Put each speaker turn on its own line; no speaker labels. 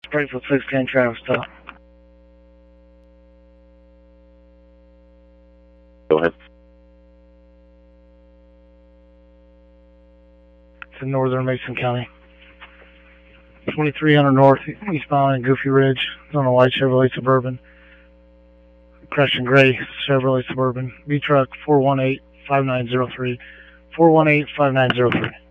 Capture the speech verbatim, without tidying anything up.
Springfield six ten, Travis, stop.
Go ahead.
It's in northern Mason County. twenty-three hundred north, eastbound in Goofy Ridge. It's on a white Chevrolet Suburban. Crescent gray Chevrolet Suburban. B truck four one eight, five nine zero three. four one eight, five nine zero three.